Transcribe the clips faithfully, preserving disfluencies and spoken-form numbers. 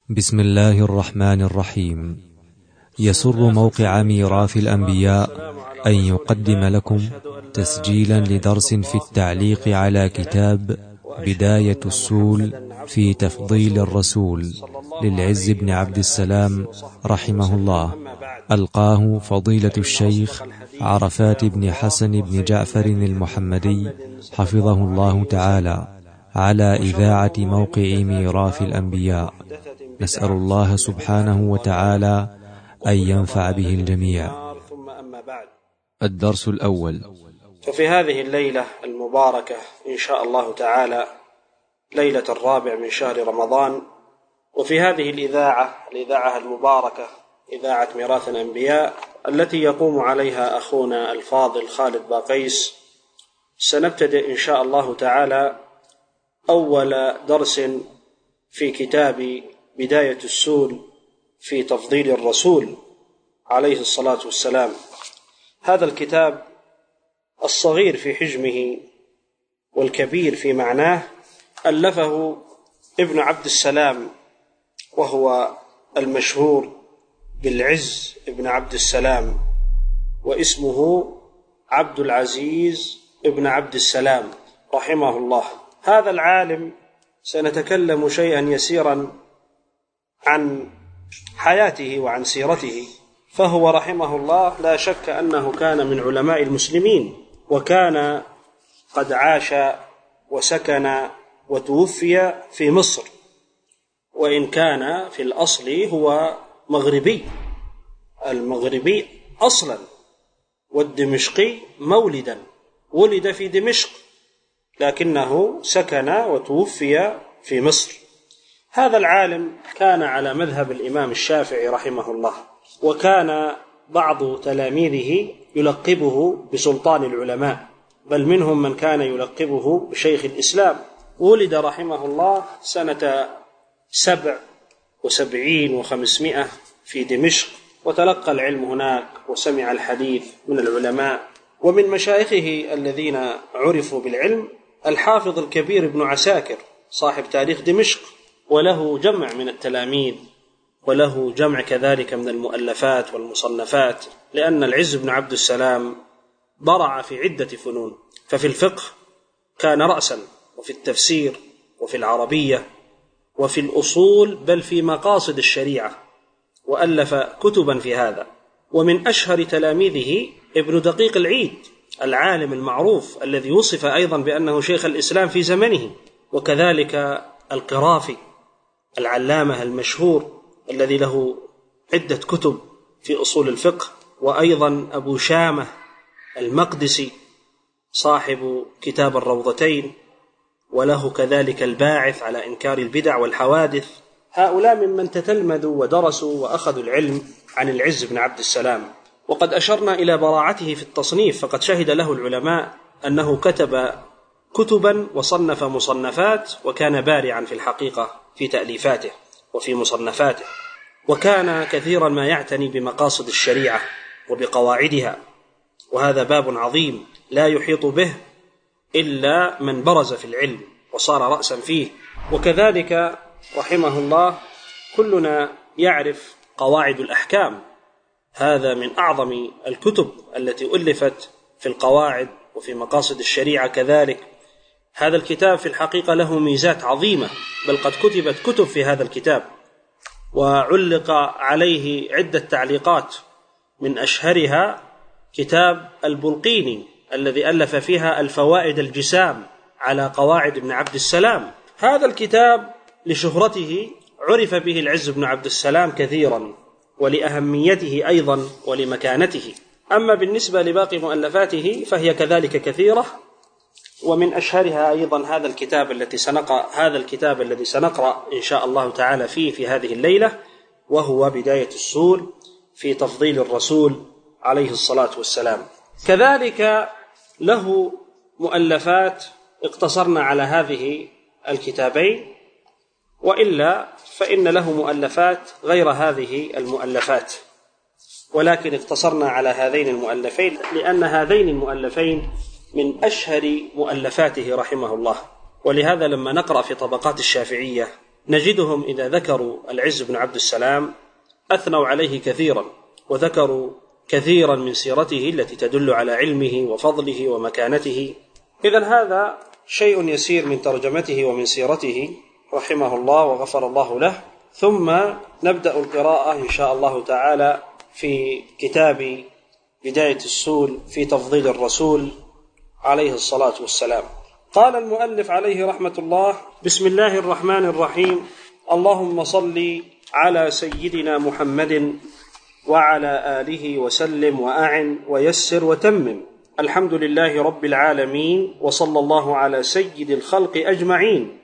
بسم الله الرحمن الرحيم. يسر موقع ميراث الأنبياء أن يقدم لكم تسجيلا لدرس في التعليق على كتاب بداية السول في تفضيل الرسول للعز بن عبد السلام رحمه الله، ألقاه فضيلة الشيخ عرفات بن حسن بن جعفر المحمدي حفظه الله تعالى على إذاعة موقع ميراث الأنبياء. نسأل الله سبحانه وتعالى أن ينفع به الجميع. ثم أما بعد. الدرس الأول. ففي هذه الليلة المباركة إن شاء الله تعالى، ليلة الرابع من شهر رمضان، وفي هذه الإذاعة الإذاعة المباركة إذاعة ميراث الأنبياء التي يقوم عليها أخونا الفاضل خالد باقيس، سنبتدئ إن شاء الله تعالى أول درس في كتاب بداية السول في تفضيل الرسول عليه الصلاة والسلام. هذا الكتاب الصغير في حجمه والكبير في معناه ألفه ابن عبد السلام، وهو المشهور بالعز ابن عبد السلام، واسمه عبد العزيز ابن عبد السلام رحمه الله. هذا العالم سنتكلم شيئا يسيرا عن حياته وعن سيرته، فهو رحمه الله لا شك أنه كان من علماء المسلمين، وكان قد عاش وسكن وتوفي في مصر، وإن كان في الأصل هو مغربي، المغربي أصلا، والدمشقي مولدا، ولد في دمشق لكنه سكن وتوفي في مصر. هذا العالم كان على مذهب الإمام الشافعي رحمه الله، وكان بعض تلاميذه يلقبه بسلطان العلماء، بل منهم من كان يلقبه بشيخ الإسلام. ولد رحمه الله سنة سبع وسبعين وخمسمائة في دمشق، وتلقى العلم هناك وسمع الحديث من العلماء. ومن مشايخه الذين عرفوا بالعلم الحافظ الكبير ابن عساكر صاحب تاريخ دمشق، وله جمع من التلاميذ، وله جمع كذلك من المؤلفات والمصنفات، لأن العز بن عبد السلام برع في عدة فنون، ففي الفقه كان رأسا، وفي التفسير، وفي العربية، وفي الأصول، بل في مقاصد الشريعة، وألف كتبا في هذا. ومن أشهر تلاميذه ابن دقيق العيد العالم المعروف الذي وصف أيضا بأنه شيخ الإسلام في زمنه، وكذلك القرافي العلامة المشهور الذي له عدة كتب في أصول الفقه، وأيضا أبو شامة المقدسي صاحب كتاب الروضتين، وله كذلك الباعث على إنكار البدع والحوادث. هؤلاء ممن تتلمذوا ودرسوا وأخذوا العلم عن العز بن عبد السلام. وقد أشرنا إلى براعته في التصنيف، فقد شهد له العلماء أنه كتب كتبا وصنف مصنفات، وكان بارعا في الحقيقة في تأليفاته وفي مصنفاته، وكان كثيرا ما يعتني بمقاصد الشريعة وبقواعدها، وهذا باب عظيم لا يحيط به إلا من برز في العلم وصار رأسا فيه. وكذلك رحمه الله كلنا يعرف قواعد الأحكام، هذا من أعظم الكتب التي ألفت في القواعد وفي مقاصد الشريعة كذلك. هذا الكتاب في الحقيقة له ميزات عظيمة، بل قد كتبت كتب في هذا الكتاب، وعلق عليه عدة تعليقات، من أشهرها كتاب البلقيني الذي ألف فيها الفوائد الجسام على قواعد ابن عبد السلام. هذا الكتاب لشهرته عرف به العز بن عبد السلام كثيرا، ولأهميته أيضا ولمكانته. أما بالنسبة لباقي مؤلفاته فهي كذلك كثيرة، ومن أشهرها أيضا هذا الكتاب التي سنقرأ هذا الكتاب الذي سنقرأ إن شاء الله تعالى فيه في هذه الليلة، وهو بداية السول في تفضيل الرسول عليه الصلاة والسلام. كذلك له مؤلفات اقتصرنا على هذه الكتابين، وإلا فإن له مؤلفات غير هذه المؤلفات، ولكن اقتصرنا على هذين المؤلفين لأن هذين المؤلفين من أشهر مؤلفاته رحمه الله. ولهذا لما نقرأ في طبقات الشافعية نجدهم إذا ذكروا العز بن عبد السلام أثنوا عليه كثيرا، وذكروا كثيرا من سيرته التي تدل على علمه وفضله ومكانته. إذن هذا شيء يسير من ترجمته ومن سيرته رحمه الله وغفر الله له. ثم نبدأ القراءة إن شاء الله تعالى في كتاب بداية السول في تفضيل الرسول عليه الصلاة والسلام. قال المؤلف عليه رحمة الله: بسم الله الرحمن الرحيم. اللهم صل على سيدنا محمد وعلى آله وسلم وأعن ويسر وتمم. الحمد لله رب العالمين، وصلى الله على سيد الخلق أجمعين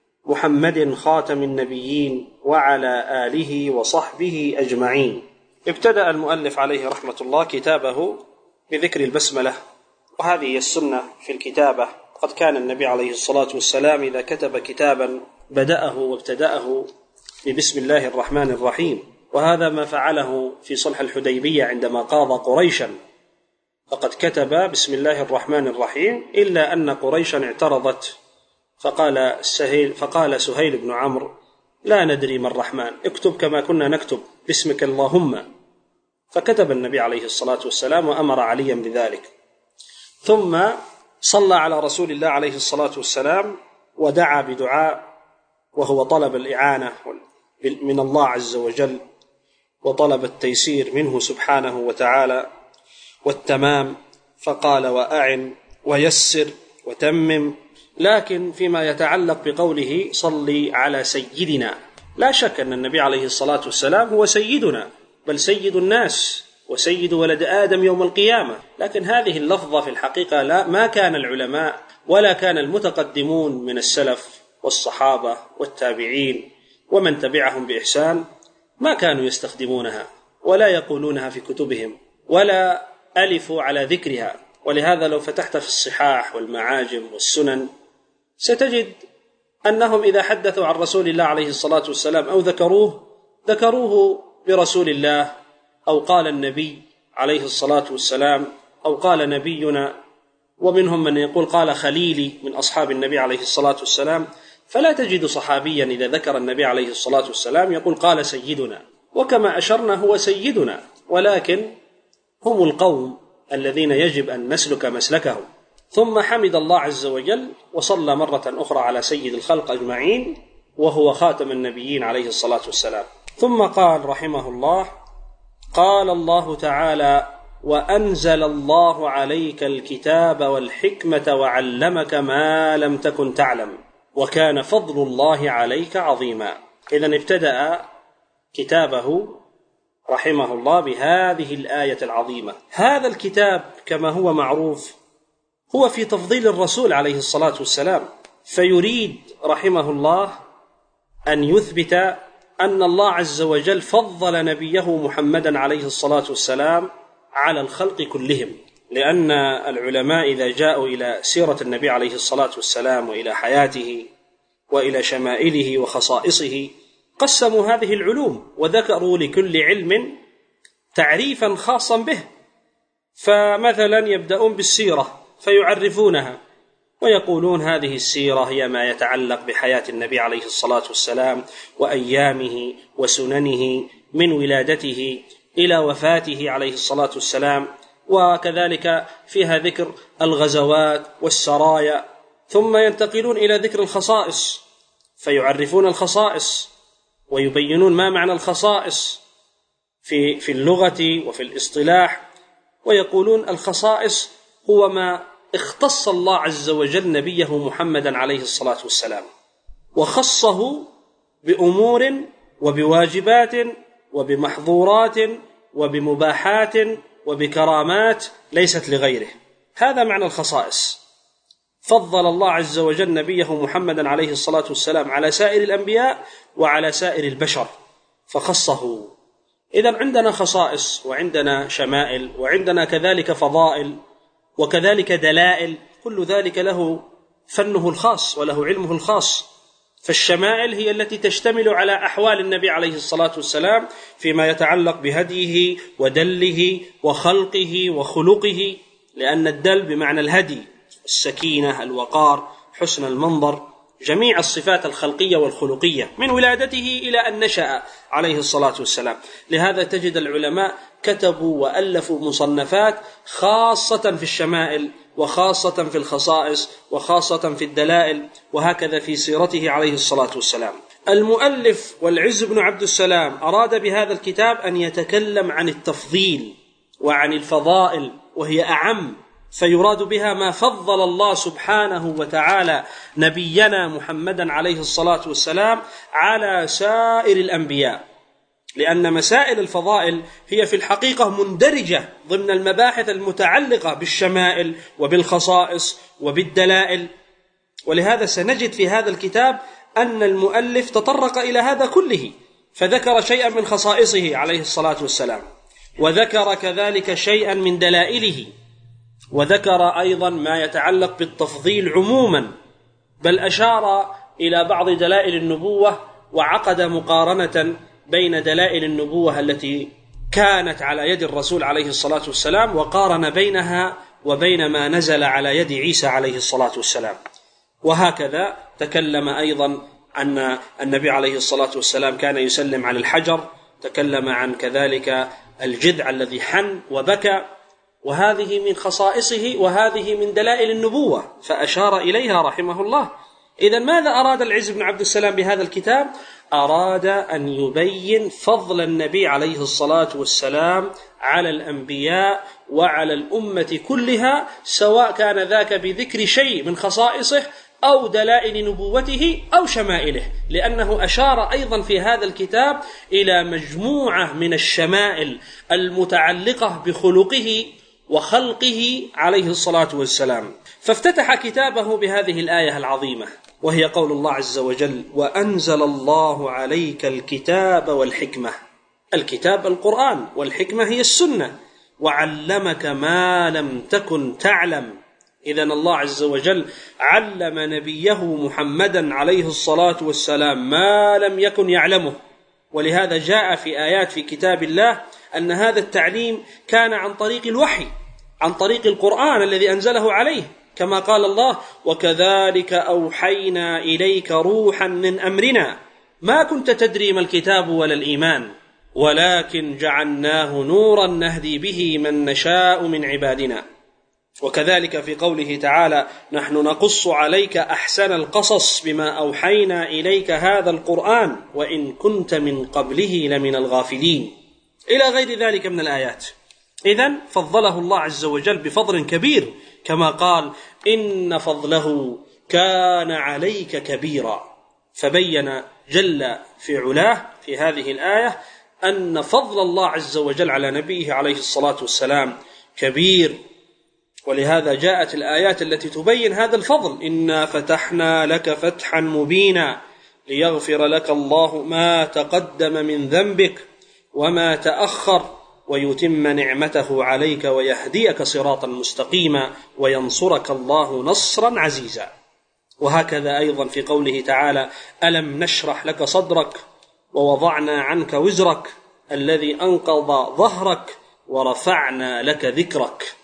محمد خاتم النبيين وعلى آله وصحبه أجمعين. ابتدأ المؤلف عليه رحمة الله كتابه بذكر البسملة، وهذه هي السنة في الكتابة. قد كان النبي عليه الصلاة والسلام إذا كتب كتابا بدأه وابتدأه ببسم الله الرحمن الرحيم، وهذا ما فعله في صلح الحديبية عندما قاض قريشا، فقد كتب بسم الله الرحمن الرحيم، إلا أن قريشا اعترضت، فقال سهيل, فقال سهيل بن عمرو: لا ندري ما الرحمن، اكتب كما كنا نكتب باسمك اللهم. فكتب النبي عليه الصلاة والسلام وأمر عليا بذلك. ثم صلى على رسول الله عليه الصلاة والسلام ودعا بدعاء، وهو طلب الإعانة من الله عز وجل، وطلب التيسير منه سبحانه وتعالى والتمام، فقال: وأعن ويسر وتمم. لكن فيما يتعلق بقوله صلي على سيدنا، لا شك أن النبي عليه الصلاة والسلام هو سيدنا، بل سيد الناس وسيد ولد آدم يوم القيامة. لكن هذه اللفظة في الحقيقة لا ما كان العلماء ولا كان المتقدمون من السلف والصحابة والتابعين ومن تبعهم بإحسان ما كانوا يستخدمونها ولا يقولونها في كتبهم ولا ألفوا على ذكرها. ولهذا لو فتحت في الصحاح والمعاجم والسنن ستجد أنهم إذا حدثوا عن رسول الله عليه الصلاة والسلام أو ذكروه ذكروه برسول الله، أو قال النبي عليه الصلاة والسلام، أو قال نبينا، ومنهم من يقول قال خليلي من أصحاب النبي عليه الصلاة والسلام. فلا تجد صحابيا إذا ذكر النبي عليه الصلاة والسلام يقول قال سيدنا، وكما أشرنا هو سيدنا، ولكن هم القوم الذين يجب أن نسلك مسلكهم. ثم حمد الله عز وجل وصلى مرة أخرى على سيد الخلق أجمعين، وهو خاتم النبيين عليه الصلاة والسلام. ثم قال رحمه الله: قال الله تعالى: وأنزل الله عليك الكتاب والحكمة وعلمك ما لم تكن تعلم وكان فضل الله عليك عظيما. إذن ابتدأ كتابه رحمه الله بهذه الآية العظيمة. هذا الكتاب كما هو معروف هو في تفضيل الرسول عليه الصلاة والسلام، فيريد رحمه الله أن يثبت أن الله عز وجل فضل نبيه محمدا عليه الصلاة والسلام على الخلق كلهم. لأن العلماء إذا جاءوا إلى سيرة النبي عليه الصلاة والسلام وإلى حياته وإلى شمائله وخصائصه قسموا هذه العلوم وذكروا لكل علم تعريفا خاصا به. فمثلا يبدأون بالسيرة فيعرفونها ويقولون هذه السيرة هي ما يتعلق بحياة النبي عليه الصلاة والسلام وأيامه وسننه من ولادته إلى وفاته عليه الصلاة والسلام، وكذلك فيها ذكر الغزوات والسرايا. ثم ينتقلون إلى ذكر الخصائص فيعرفون الخصائص ويبينون ما معنى الخصائص في في اللغة وفي الاصطلاح، ويقولون الخصائص هو ما اختص الله عز وجل نبيه محمدا عليه الصلاة والسلام وخصه بأمور وبواجبات وبمحظورات وبمباحات وبكرامات ليست لغيره. هذا معنى الخصائص. فضل الله عز وجل نبيه محمدا عليه الصلاة والسلام على سائر الأنبياء وعلى سائر البشر فخصه. إذن عندنا خصائص وعندنا شمائل وعندنا كذلك فضائل وكذلك دلائل، كل ذلك له فنه الخاص وله علمه الخاص. فالشمائل هي التي تشتمل على أحوال النبي عليه الصلاة والسلام فيما يتعلق بهديه ودله وخلقه وخلقه، لأن الدل بمعنى الهدي، السكينة، الوقار، حسن المنظر، جميع الصفات الخلقية والخلقية من ولادته إلى أن نشأ عليه الصلاة والسلام. لهذا تجد العلماء كتبوا وألفوا مصنفات خاصة في الشمائل وخاصة في الخصائص وخاصة في الدلائل، وهكذا في سيرته عليه الصلاة والسلام. المؤلف والعز بن عبد السلام أراد بهذا الكتاب أن يتكلم عن التفضيل وعن الفضائل، وهي أعم، فيراد بها ما فضل الله سبحانه وتعالى نبينا محمدا عليه الصلاة والسلام على سائر الأنبياء، لأن مسائل الفضائل هي في الحقيقة مندرجة ضمن المباحث المتعلقة بالشمائل وبالخصائص وبالدلائل. ولهذا سنجد في هذا الكتاب أن المؤلف تطرق إلى هذا كله، فذكر شيئا من خصائصه عليه الصلاة والسلام، وذكر كذلك شيئا من دلائله، وذكر أيضا ما يتعلق بالتفضيل عموما، بل أشار إلى بعض دلائل النبوة وعقد مقارنة بين دلائل النبوة التي كانت على يد الرسول عليه الصلاة والسلام، وقارن بينها وبين ما نزل على يد عيسى عليه الصلاة والسلام. وهكذا تكلم أيضا أن النبي عليه الصلاة والسلام كان يسلم على الحجر، تكلم عن كذلك الجذع الذي حن وبكى، وهذه من خصائصه وهذه من دلائل النبوة، فأشار إليها رحمه الله. إذن ماذا أراد العز بن عبد السلام بهذا الكتاب؟ أراد أن يبين فضل النبي عليه الصلاة والسلام على الأنبياء وعلى الأمة كلها، سواء كان ذاك بذكر شيء من خصائصه أو دلائل نبوته أو شمائله، لأنه أشار أيضا في هذا الكتاب إلى مجموعة من الشمائل المتعلقة بخلقه وخلقه عليه الصلاة والسلام. فافتتح كتابه بهذه الآية العظيمة، وهي قول الله عز وجل: وأنزل الله عليك الكتاب والحكمة. الكتاب القرآن، والحكمة هي السنة، وعلمك ما لم تكن تعلم. إذن الله عز وجل علم نبيه محمدا عليه الصلاة والسلام ما لم يكن يعلمه، ولهذا جاء في آيات في كتاب الله أن هذا التعليم كان عن طريق الوحي، عن طريق القرآن الذي أنزله عليه، كما قال الله: وكذلك أوحينا إليك روحا من أمرنا ما كنت تدري ما الكتاب ولا الإيمان ولكن جعلناه نورا نهدي به من نشاء من عبادنا. وكذلك في قوله تعالى: نحن نقص عليك أحسن القصص بما أوحينا إليك هذا القرآن وإن كنت من قبله لمن الغافلين، إلى غير ذلك من الآيات. إذن فضله الله عز وجل بفضل كبير، كما قال: إن فضله كان عليك كبيرا. فبين جل في علاه في هذه الآية أن فضل الله عز وجل على نبيه عليه الصلاة والسلام كبير، ولهذا جاءت الآيات التي تبين هذا الفضل: إنا فتحنا لك فتحا مبينا ليغفر لك الله ما تقدم من ذنبك وما تأخر ويتم نعمته عليك ويهديك صراطا مستقيما وينصرك الله نصرا عزيزا. وهكذا أيضا في قوله تعالى: ألم نشرح لك صدرك ووضعنا عنك وزرك الذي أنقض ظهرك ورفعنا لك ذكرك.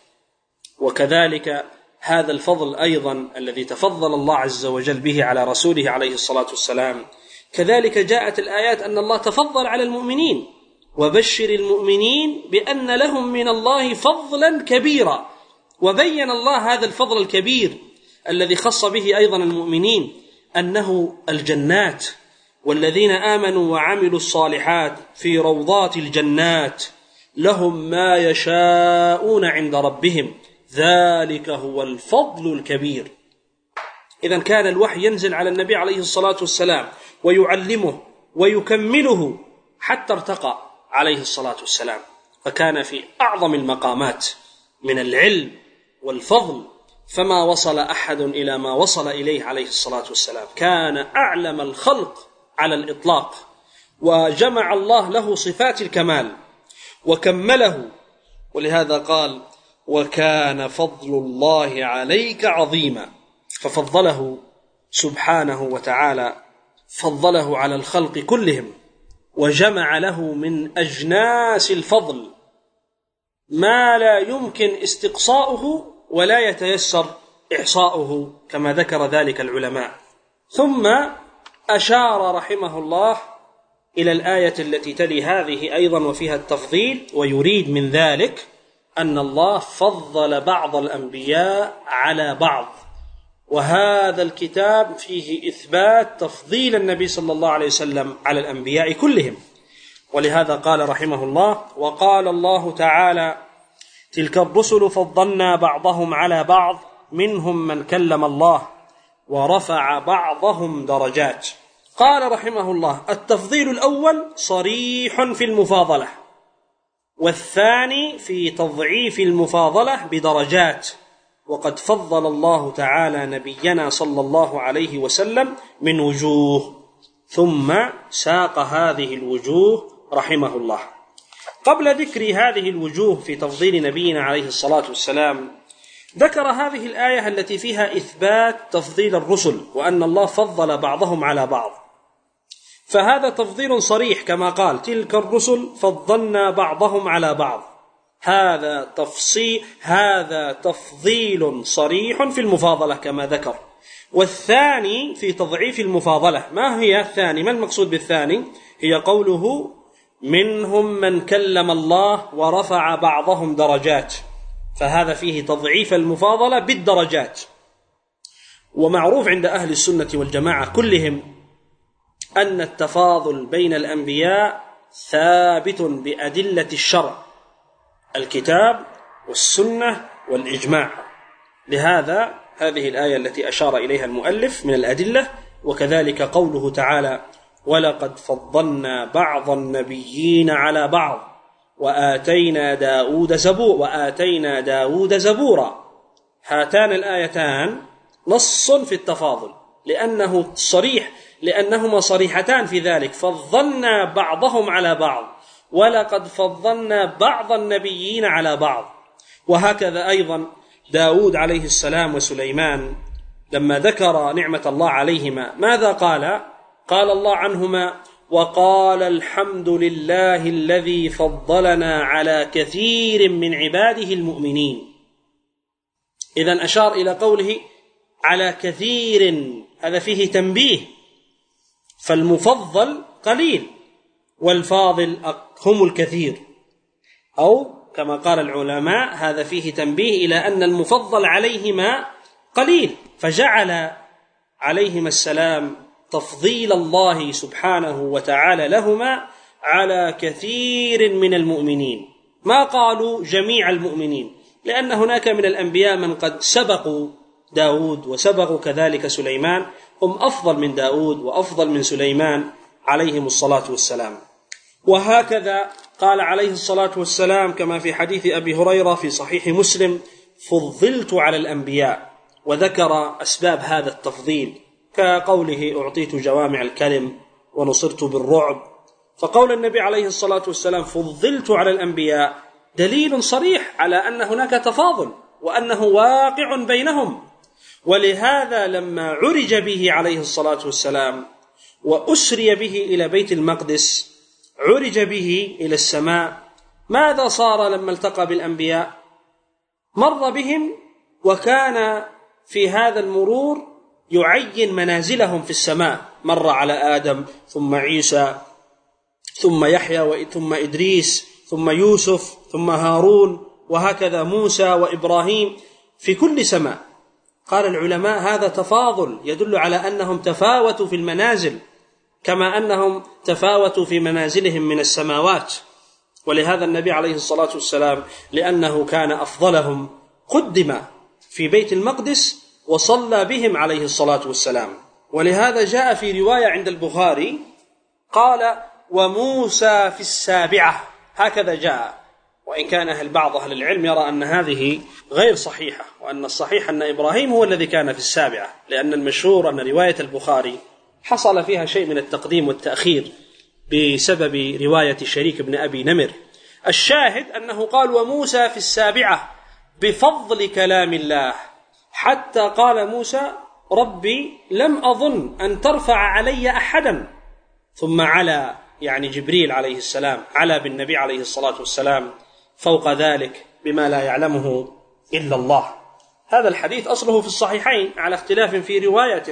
وكذلك هذا الفضل أيضا الذي تفضل الله عز وجل به على رسوله عليه الصلاة والسلام، كذلك جاءت الآيات أن الله تفضل على المؤمنين: وبشر المؤمنين بأن لهم من الله فضلا كبيرا. وبين الله هذا الفضل الكبير الذي خص به أيضا المؤمنين، أنه الجنات، والذين آمنوا وعملوا الصالحات في روضات الجنات لهم ما يشاءون عند ربهم ذلك هو الفضل الكبير. إذن كان الوحي ينزل على النبي عليه الصلاة والسلام ويعلمه ويكمله حتى ارتقى عليه الصلاة والسلام، فكان في أعظم المقامات من العلم والفضل، فما وصل أحد إلى ما وصل إليه عليه الصلاة والسلام. كان أعلم الخلق على الإطلاق، وجمع الله له صفات الكمال وكمله، ولهذا قال: وكان فضل الله عليك عظيما. ففضله سبحانه وتعالى، فضله على الخلق كلهم، وجمع له من أجناس الفضل ما لا يمكن استقصاؤه ولا يتيسر إحصاؤه، كما ذكر ذلك العلماء. ثم أشار رحمه الله إلى الآية التي تلي هذه أيضا وفيها التفضيل، ويريد من ذلك أن الله فضل بعض الأنبياء على بعض، وهذا الكتاب فيه إثبات تفضيل النبي صلى الله عليه وسلم على الأنبياء كلهم. ولهذا قال رحمه الله: وقال الله تعالى: تلك الرسل فضلنا بعضهم على بعض منهم من كلم الله ورفع بعضهم درجات. قال رحمه الله: التفضيل الأول صريح في المفاضلة، والثاني في تضعيف المفاضلة بدرجات، وقد فضل الله تعالى نبينا صلى الله عليه وسلم من وجوه. ثم ساق هذه الوجوه رحمه الله. قبل ذكر هذه الوجوه في تفضيل نبينا عليه الصلاة والسلام، ذكر هذه الآية التي فيها إثبات تفضيل الرسل، وأن الله فضل بعضهم على بعض، فهذا تفضيل صريح كما قال: تلك الرسل فضلنا بعضهم على بعض. هذا تفصيل هذا تفضيل صريح في المفاضلة كما ذكر. والثاني في تضعيف المفاضلة. ما هي الثاني؟ ما المقصود بالثاني؟ هي قوله: منهم من كلم الله ورفع بعضهم درجات، فهذا فيه تضعيف المفاضلة بالدرجات. ومعروف عند أهل السنة والجماعة كلهم أن التفاضل بين الأنبياء ثابت بأدلة الشرع، الكتاب والسنة والإجماع. لهذا هذه الآية التي أشار إليها المؤلف من الأدلة، وكذلك قوله تعالى: ولقد فضلنا بعض النبيين على بعض وآتينا داود زبور وآتينا داود زبورا. هاتان الآيتان نص في التفاضل، لأنه صريح لأنهما صريحتان في ذلك: فضلنا بعضهم على بعض، ولقد فضلنا بعض النبيين على بعض. وهكذا أيضا داود عليه السلام وسليمان لما ذكر نعمة الله عليهما ماذا قال؟ قال الله عنهما: وقال الحمد لله الذي فضلنا على كثير من عباده المؤمنين. إذن أشار إلى قوله على كثير، هذا فيه تنبيه، فالمفضل قليل والفاضل هم الكثير، أو كما قال العلماء هذا فيه تنبيه إلى أن المفضل عليهما قليل، فجعل عليهما السلام تفضيل الله سبحانه وتعالى لهما على كثير من المؤمنين. ما قالوا جميع المؤمنين، لأن هناك من الأنبياء من قد سبقوا داود وسبقوا كذلك سليمان، هم أفضل من داود وأفضل من سليمان عليهم الصلاة والسلام. وهكذا قال عليه الصلاة والسلام كما في حديث أبي هريرة في صحيح مسلم: فضلت على الأنبياء، وذكر أسباب هذا التفضيل كقوله: أعطيت جوامع الكلم ونصرت بالرعب. فقول النبي عليه الصلاة والسلام فضلت على الأنبياء دليل صريح على أن هناك تفاضل وأنه واقع بينهم. ولهذا لما عرج به عليه الصلاة والسلام وأسري به إلى بيت المقدس، عرج به إلى السماء، ماذا صار لما التقى بالأنبياء؟ مر بهم، وكان في هذا المرور يعين منازلهم في السماء، مر على آدم ثم عيسى ثم يحيى ثم إدريس ثم يوسف ثم هارون، وهكذا موسى وإبراهيم في كل سماء. قال العلماء هذا تفاضل يدل على أنهم تفاوتوا في المنازل كما أنهم تفاوتوا في منازلهم من السماوات. ولهذا النبي عليه الصلاة والسلام لأنه كان أفضلهم قدم في بيت المقدس وصلى بهم عليه الصلاة والسلام. ولهذا جاء في رواية عند البخاري قال: وموسى في السابعة، هكذا جاء، وإن كان أهل بعض أهل العلم يرى أن هذه غير صحيحة، وأن الصحيح أن إبراهيم هو الذي كان في السابعة، لأن المشهور أن رواية البخاري حصل فيها شيء من التقديم والتأخير بسبب رواية شريك بن أبي نمر. الشاهد أنه قال: وموسى في السابعة بفضل كلام الله، حتى قال موسى: ربي لم أظن أن ترفع علي أحدا. ثم على يعني جبريل عليه السلام على بالنبي عليه الصلاة والسلام فوق ذلك بما لا يعلمه إلا الله. هذا الحديث أصله في الصحيحين على اختلاف في روايته،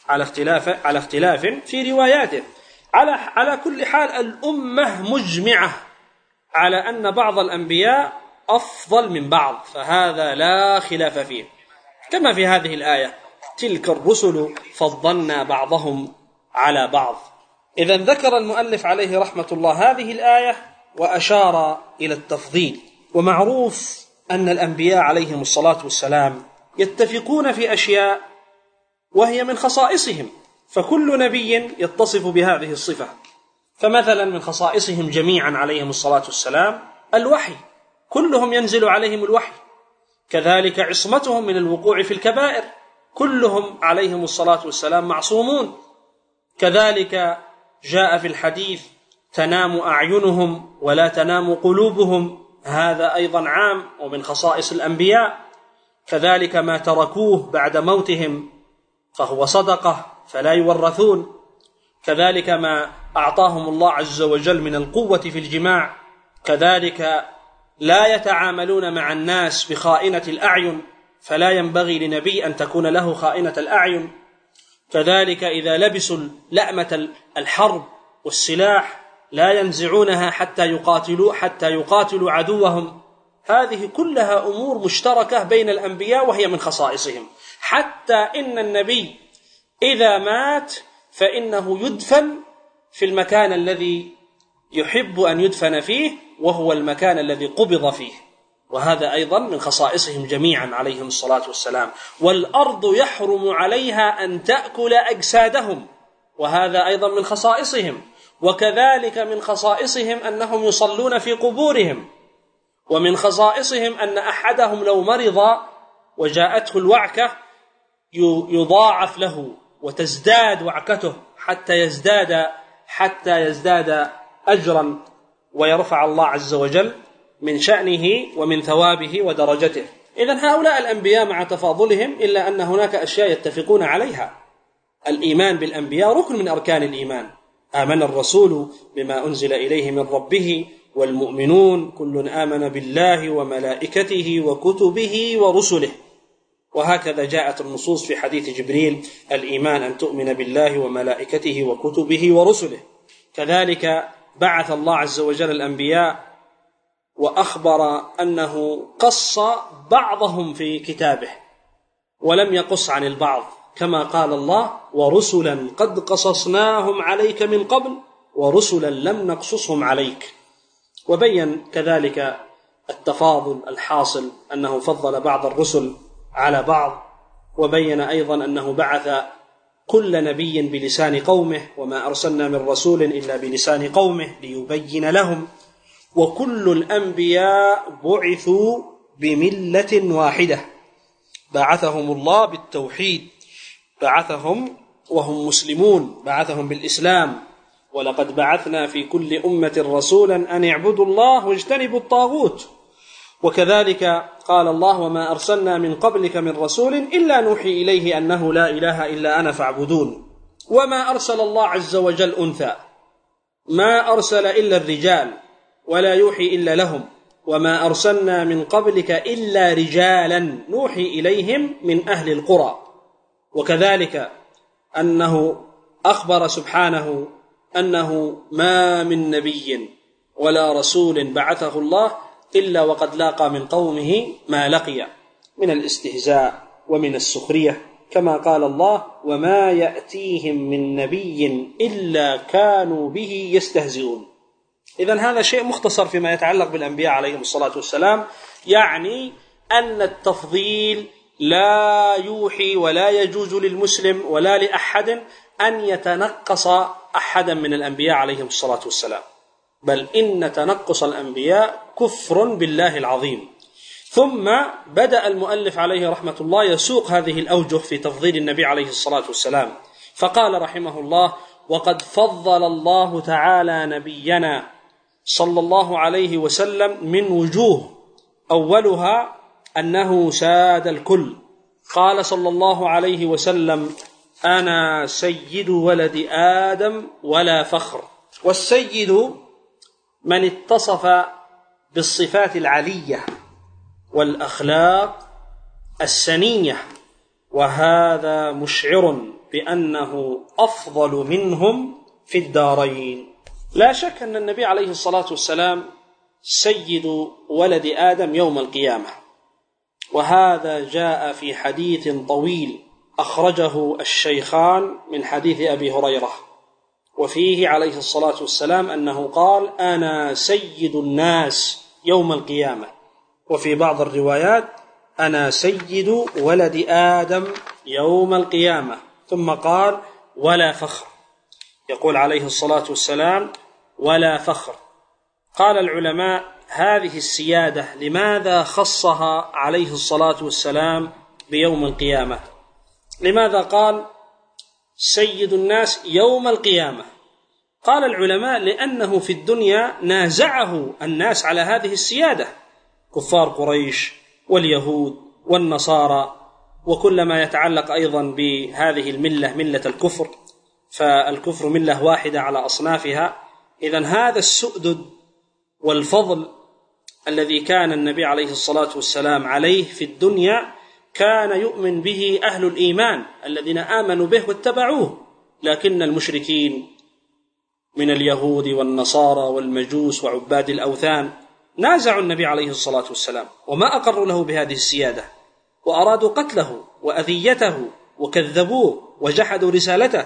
على اختلاف على اختلاف في رواياته. على على كل حال الأمة مجمعة على أن بعض الأنبياء أفضل من بعض، فهذا لا خلاف فيه، كما في هذه الآية: تلك الرسل فضلنا بعضهم على بعض. إذن ذكر المؤلف عليه رحمة الله هذه الآية وأشار إلى التفضيل. ومعروف أن الأنبياء عليهم الصلاة والسلام يتفقون في أشياء وهي من خصائصهم، فكل نبي يتصف بهذه الصفة. فمثلا من خصائصهم جميعا عليهم الصلاة والسلام الوحي، كلهم ينزل عليهم الوحي. كذلك عصمتهم من الوقوع في الكبائر، كلهم عليهم الصلاة والسلام معصومون. كذلك جاء في الحديث: تنام أعينهم ولا تنام قلوبهم، هذا أيضا عام ومن خصائص الأنبياء. كذلك ما تركوه بعد موتهم فهو صدقة فلا يورثون. كذلك ما أعطاهم الله عز وجل من القوة في الجماع. كذلك لا يتعاملون مع الناس بخائنة الأعين، فلا ينبغي لنبي أن تكون له خائنة الأعين. كذلك إذا لبسوا لأمة الحرب والسلاح لا ينزعونها حتى يقاتلوا حتى يقاتلوا عدوهم. هذه كلها أمور مشتركة بين الأنبياء وهي من خصائصهم. حتى إن النبي إذا مات فإنه يدفن في المكان الذي يحب أن يدفن فيه، وهو المكان الذي قبض فيه، وهذا أيضا من خصائصهم جميعا عليهم الصلاة والسلام. والأرض يحرم عليها أن تأكل أجسادهم، وهذا أيضا من خصائصهم. وكذلك من خصائصهم أنهم يصلون في قبورهم. ومن خصائصهم أن أحدهم لو مرض وجاءته الوعكة يضاعف له وتزداد وعكته حتى يزداد حتى يزداد أجرا، ويرفع الله عز وجل من شأنه ومن ثوابه ودرجته. إذن هؤلاء الأنبياء مع تفاضلهم إلا أن هناك أشياء يتفقون عليها. الإيمان بالأنبياء ركن من أركان الإيمان. آمن الرسول بما أنزل إليه من ربه والمؤمنون كل آمن بالله وملائكته وكتبه ورسله. وهكذا جاءت النصوص في حديث جبريل: الإيمان أن تؤمن بالله وملائكته وكتبه ورسله. كذلك بعث الله عز وجل الأنبياء وأخبر أنه قص بعضهم في كتابه ولم يقص عن البعض، كما قال الله: ورسلا قد قصصناهم عليك من قبل ورسلا لم نقصصهم عليك. وبين كذلك التفاضل الحاصل أنه فضل بعض الرسل على بعض. وبين أيضا أنه بعث كل نبي بلسان قومه، وما أرسلنا من رسول إلا بلسان قومه ليبين لهم. وكل الأنبياء بعثوا بملة واحدة، بعثهم الله بالتوحيد، بعثهم وهم مسلمون، بعثهم بالإسلام. ولقد بعثنا في كل أمة رسولا أن اعبدوا الله واجتنبوا الطاغوت. وكذلك قال الله: وما أرسلنا من قبلك من رسول إلا نوحي إليه أنه لا إله إلا أنا فاعبدون. وما أرسل الله عز وجل أنثى، ما أرسل إلا الرجال ولا يوحي إلا لهم. وما أرسلنا من قبلك إلا رجالا نوحي إليهم من أهل القرى. وكذلك أنه أخبر سبحانه أنه ما من نبي ولا رسول بعثه الله إلا وقد لاقى من قومه ما لقي من الاستهزاء ومن السخرية، كما قال الله: وما يأتيهم من نبي إلا كانوا به يستهزئون. إذن هذا شيء مختصر فيما يتعلق بالأنبياء عليهم الصلاة والسلام، يعني أن التفضيل لا يوحي ولا يجوز للمسلم ولا لأحد أن يتنقص أحدا من الأنبياء عليهم الصلاة والسلام، بل إن تنقص الأنبياء كفر بالله العظيم. ثم بدأ المؤلف عليه رحمة الله يسوق هذه الأوجه في تفضيل النبي عليه الصلاة والسلام، فقال رحمه الله: وقد فضل الله تعالى نبينا صلى الله عليه وسلم من وجوه، أولها أنه ساد الكل. قال صلى الله عليه وسلم: أنا سيد ولد آدم ولا فخر. والسيد من اتصف بالصفات العلية والأخلاق السنية وهذا مشعر بأنه أفضل منهم في الدارين. لا شك أن النبي عليه الصلاة والسلام سيد ولد آدم يوم القيامة، وهذا جاء في حديث طويل أخرجه الشيخان من حديث أبي هريرة، وفيه عليه الصلاة والسلام أنه قال: أنا سيد الناس يوم القيامة. وفي بعض الروايات: أنا سيد ولد آدم يوم القيامة. ثم قال: ولا فخر. يقول عليه الصلاة والسلام: ولا فخر. قال العلماء: هذه السيادة لماذا خصها عليه الصلاة والسلام بيوم القيامة؟ لماذا قال سيد الناس يوم القيامة؟ قال العلماء: لأنه في الدنيا نازعه الناس على هذه السيادة، كفار قريش واليهود والنصارى وكل ما يتعلق أيضا بهذه الملة، ملة الكفر، فالكفر ملة واحدة على أصنافها. إذن هذا السؤدد والفضل الذي كان النبي عليه الصلاة والسلام عليه في الدنيا كان يؤمن به أهل الإيمان الذين آمنوا به واتبعوه، لكن المشركين من اليهود والنصارى والمجوس وعباد الأوثان نازعوا النبي عليه الصلاة والسلام وما أقروا له بهذه السيادة، وأرادوا قتله وأذيته وكذبوه وجحدوا رسالته.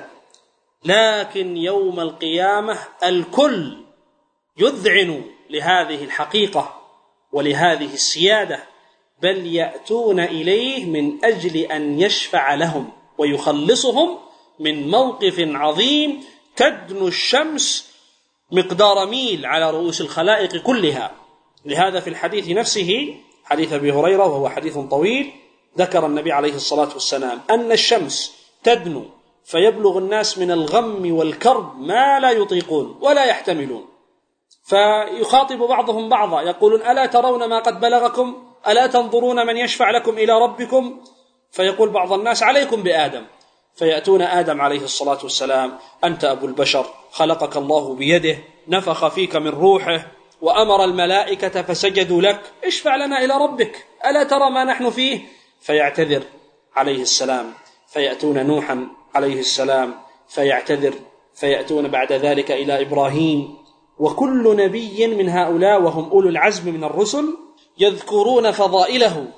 لكن يوم القيامة الكل يذعن لهذه الحقيقة ولهذه السيادة، بل يأتون إليه من أجل أن يشفع لهم ويخلصهم من موقف عظيم تدنو الشمس مقدار ميل على رؤوس الخلائق كلها. لهذا في الحديث نفسه، حديث أبي هريرة وهو حديث طويل، ذكر النبي عليه الصلاة والسلام أن الشمس تدنو فيبلغ الناس من الغم والكرب ما لا يطيقون ولا يحتملون، فيخاطب بعضهم بعضا يقولون: ألا ترون ما قد بلغكم؟ ألا تنظرون من يشفع لكم إلى ربكم؟ فيقول بعض الناس: عليكم بآدم. فيأتون آدم عليه الصلاة والسلام: أنت أبو البشر، خلقك الله بيده، نفخ فيك من روحه، وأمر الملائكة فسجدوا لك، اشفع لنا إلى ربك، ألا ترى ما نحن فيه؟ فيعتذر عليه السلام. فيأتون نوحا عليه السلام فيعتذر، فيأتون بعد ذلك إلى إبراهيم، وكل نبي من هؤلاء وهم أولو العزم من الرسل يذكرون فضائله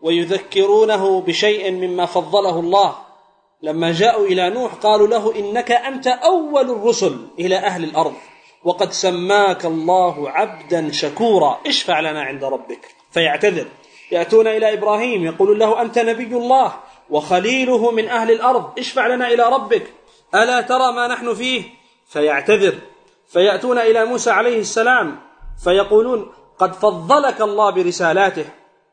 ويذكرونه بشيء مما فضله الله. لما جاءوا إلى نوح قالوا له: إنك أنت أول الرسل إلى أهل الأرض، وقد سماك الله عبدا شكورا، اشفع لنا عند ربك. فيعتذر. يأتون إلى إبراهيم يقولون له: أنت نبي الله وخليله من أهل الأرض، اشفع لنا إلى ربك، ألا ترى ما نحن فيه؟ فيعتذر. فيأتون إلى موسى عليه السلام فيقولون: قد فضلك الله برسالاته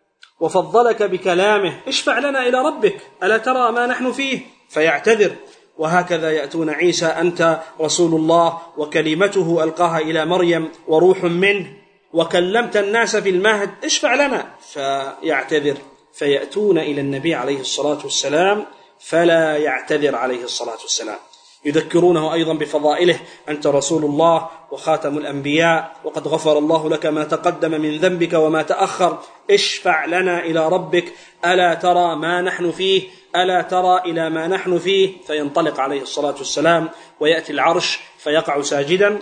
وفضلك بكلامه، اشفع لنا إلى ربك، ألا ترى ما نحن فيه؟ فيعتذر. وهكذا يأتون عيسى: أنت رسول الله وكلمته ألقاها إلى مريم وروح منه وكلمت الناس في المهد، اشفع لنا. فيعتذر. فيأتون إلى النبي عليه الصلاة والسلام فلا يعتذر عليه الصلاة والسلام، يذكرونه أيضا بفضائله: أنت رسول الله وخاتم الأنبياء، وقد غفر الله لك ما تقدم من ذنبك وما تأخر، اشفع لنا إلى ربك، ألا ترى ما نحن فيه؟ ألا ترى إلى ما نحن فيه؟ فينطلق عليه الصلاة والسلام ويأتي العرش فيقع ساجدا،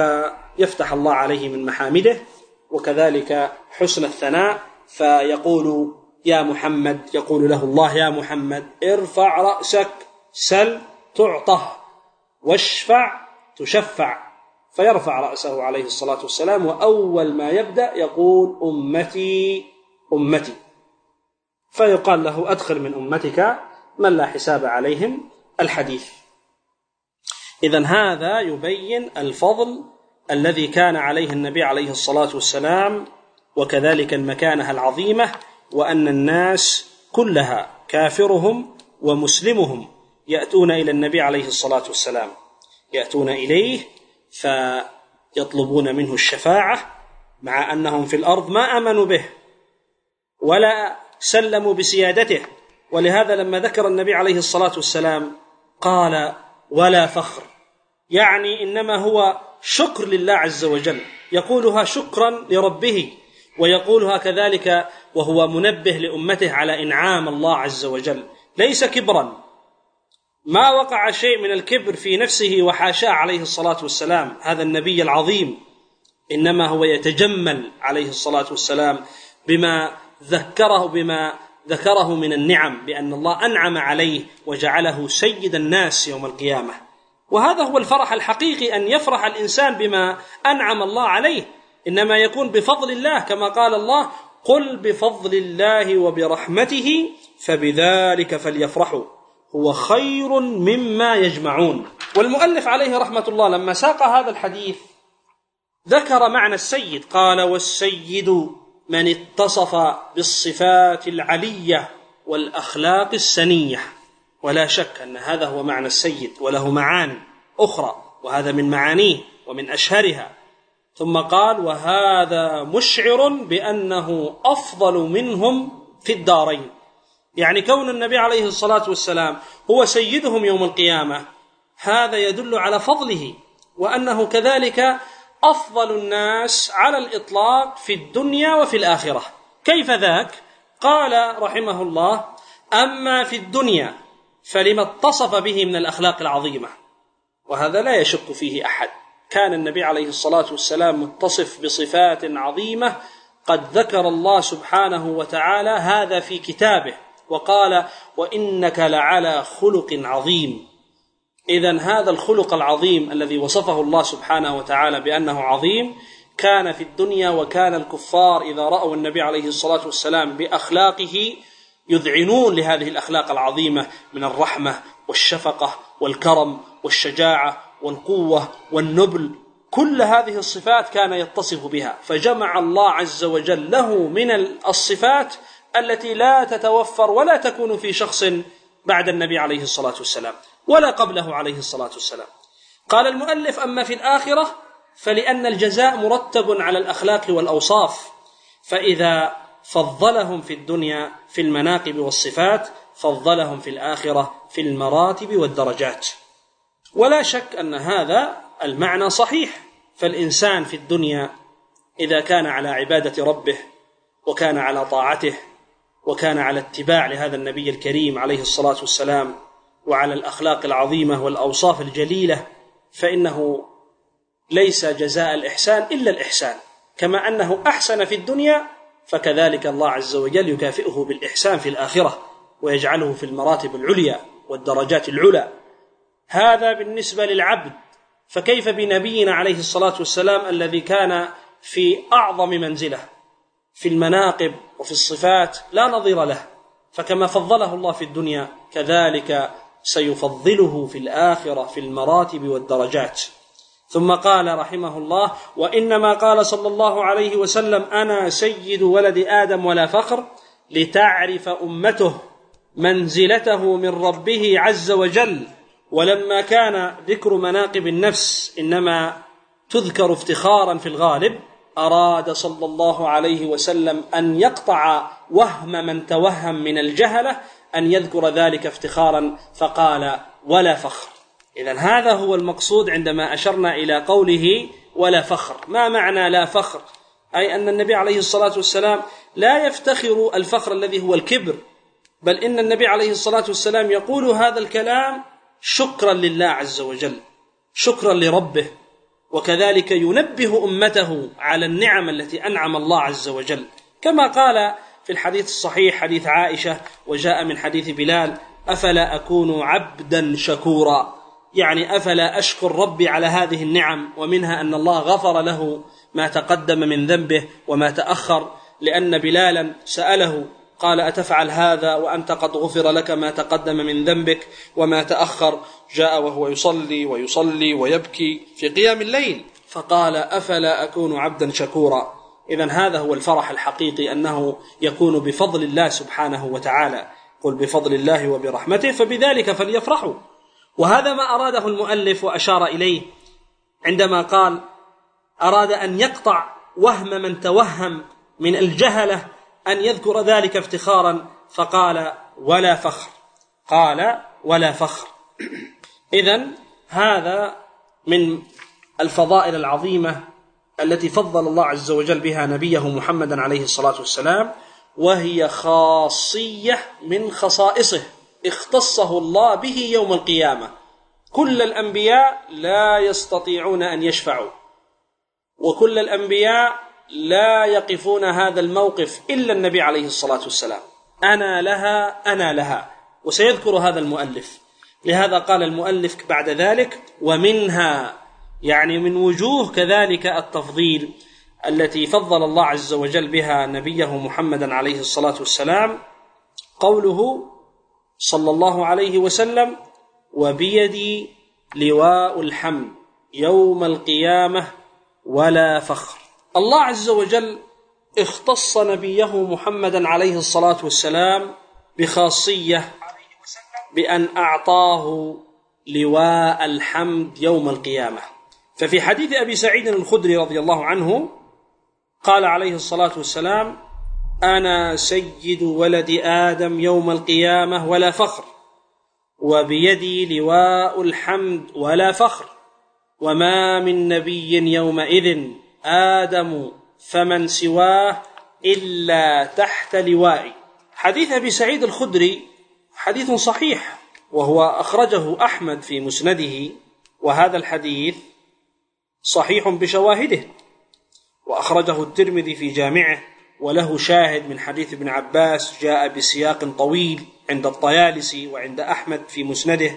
فيفتح الله عليه من محامده وكذلك حسن الثناء، فيقول: يا محمد، يقول له الله: يا محمد، ارفع رأسك، سل تعطه، واشفع تشفع. فيرفع رأسه عليه الصلاة والسلام، وأول ما يبدأ يقول: أمتي أمتي. فيقال له: أدخل من أمتك من لا حساب عليهم. الحديث. إذن هذا يبين الفضل الذي كان عليه النبي عليه الصلاة والسلام، وكذلك المكانة العظيمة، وأن الناس كلها كافرهم ومسلمهم يأتون إلى النبي عليه الصلاة والسلام، يأتون إليه فيطلبون منه الشفاعة، مع أنهم في الأرض ما آمنوا به ولا سلموا بسيادته. ولهذا لما ذكر النبي عليه الصلاة والسلام قال: ولا فخر، يعني إنما هو شكر لله عز وجل، يقولها شكرا لربه، ويقولها كذلك وهو منبه لأمته على إنعام الله عز وجل. ليس كبرا، ما وقع شيء من الكبر في نفسه وحاشاه عليه الصلاة والسلام، هذا النبي العظيم، إنما هو يتجمل عليه الصلاة والسلام بما ذكره بما ذكره من النعم، بأن الله أنعم عليه وجعله سيد الناس يوم القيامة. وهذا هو الفرح الحقيقي، أن يفرح الإنسان بما أنعم الله عليه، إنما يكون بفضل الله، كما قال الله: قل بفضل الله وبرحمته فبذلك فليفرحوا هو خير مما يجمعون. والمؤلف عليه رحمة الله لما ساق هذا الحديث ذكر معنى السيد، قال: والسيد من اتصف بالصفات العلية والأخلاق السنية. ولا شك أن هذا هو معنى السيد، وله معاني أخرى، وهذا من معانيه ومن أشهرها. ثم قال: وهذا مشعر بأنه أفضل منهم في الدارين، يعني كون النبي عليه الصلاة والسلام هو سيدهم يوم القيامة هذا يدل على فضله، وأنه كذلك أفضل الناس على الإطلاق في الدنيا وفي الآخرة. كيف ذاك؟ قال رحمه الله: أما في الدنيا فلما اتصف به من الأخلاق العظيمة، وهذا لا يشك فيه أحد، كان النبي عليه الصلاة والسلام متصف بصفات عظيمة قد ذكر الله سبحانه وتعالى هذا في كتابه، وقال: وإنك لعلى خلق عظيم. إذن هذا الخلق العظيم الذي وصفه الله سبحانه وتعالى بأنه عظيم كان في الدنيا، وكان الكفار إذا رأوا النبي عليه الصلاة والسلام بأخلاقه يذعنون لهذه الأخلاق العظيمة من الرحمة والشفقة والكرم والشجاعة والقوة والنبل، كل هذه الصفات كان يتصف بها، فجمع الله عز وجل له من الصفات التي لا تتوفر ولا تكون في شخص بعد النبي عليه الصلاة والسلام ولا قبله عليه الصلاة والسلام. قال المؤلف: أما في الآخرة فلأن الجزاء مرتب على الأخلاق والأوصاف، فإذا فضلهم في الدنيا في المناقب والصفات فضلهم في الآخرة في المراتب والدرجات. ولا شك أن هذا المعنى صحيح، فالإنسان في الدنيا إذا كان على عبادة ربه وكان على طاعته وكان على اتباع لهذا النبي الكريم عليه الصلاة والسلام وعلى الأخلاق العظيمة والأوصاف الجليلة، فإنه ليس جزاء الإحسان إلا الإحسان، كما أنه أحسن في الدنيا فكذلك الله عز وجل يكافئه بالإحسان في الآخرة ويجعله في المراتب العليا والدرجات العلى. هذا بالنسبة للعبد، فكيف بنبينا عليه الصلاة والسلام الذي كان في أعظم منزله في المناقب وفي الصفات لا نظير له، فكما فضله الله في الدنيا كذلك سيفضله في الآخرة في المراتب والدرجات. ثم قال رحمه الله: وإنما قال صلى الله عليه وسلم: أنا سيد ولد آدم ولا فخر، لتعرف أمته منزلته من ربه عز وجل. ولما كان ذكر مناقب النفس إنما تذكر افتخارا في الغالب، أراد صلى الله عليه وسلم أن يقطع وهم من توهم من الجهلة أن يذكر ذلك افتخارا، فقال: ولا فخر. إذن هذا هو المقصود عندما أشرنا إلى قوله ولا فخر. ما معنى لا فخر؟ أي أن النبي عليه الصلاة والسلام لا يفتخر الفخر الذي هو الكبر، بل إن النبي عليه الصلاة والسلام يقول هذا الكلام شكرا لله عز وجل، شكرا لربه، وكذلك ينبه أمته على النعم التي أنعم الله عز وجل، كما قال في الحديث الصحيح حديث عائشة وجاء من حديث بلال: أفلا أكون عبدا شكورا، يعني أفلا أشكر ربي على هذه النعم، ومنها أن الله غفر له ما تقدم من ذنبه وما تأخر، لأن بلالا سأله قال: أتفعل هذا وأنت قد غفر لك ما تقدم من ذنبك وما تأخر؟ جاء وهو يصلي ويصلي ويبكي في قيام الليل، فقال: أفلا أكون عبدا شكورا. إذن هذا هو الفرح الحقيقي، أنه يكون بفضل الله سبحانه وتعالى. قل بفضل الله وبرحمته فبذلك فليفرحوا. وهذا ما أراده المؤلف وأشار إليه عندما قال: أراد أن يقطع وهم من توهم من الجهلة أن يذكر ذلك افتخارا، فقال: ولا فخر. قال: ولا فخر. إذن هذا من الفضائل العظيمة التي فضل الله عز وجل بها نبيه محمدا عليه الصلاة والسلام، وهي خاصية من خصائصه اختصه الله به يوم القيامة. كل الأنبياء لا يستطيعون أن يشفعوا، وكل الأنبياء لا يقفون هذا الموقف إلا النبي عليه الصلاة والسلام. أنا لها أنا لها، وسيذكر هذا المؤلف. لهذا قال المؤلف بعد ذلك: ومنها، يعني من وجوه كذلك التفضيل التي فضل الله عز وجل بها نبيه محمدا عليه الصلاة والسلام، قوله صلى الله عليه وسلم: وبيدي لواء الحمد يوم القيامة ولا فخر. الله عز وجل اختص نبيه محمدا عليه الصلاة والسلام بخاصية، بأن أعطاه لواء الحمد يوم القيامة. ففي حديث أبي سعيد الخدري رضي الله عنه قال عليه الصلاة والسلام: أنا سيد ولد آدم يوم القيامة ولا فخر، وبيدي لواء الحمد ولا فخر، وما من نبي يومئذ آدم فمن سواه إلا تحت لوائي. حديث أبي سعيد الخدري حديث صحيح، وهو أخرجه أحمد في مسنده، وهذا الحديث صحيح بشواهده، وأخرجه الترمذي في جامعه، وله شاهد من حديث ابن عباس جاء بسياق طويل عند الطيالسي وعند أحمد في مسنده،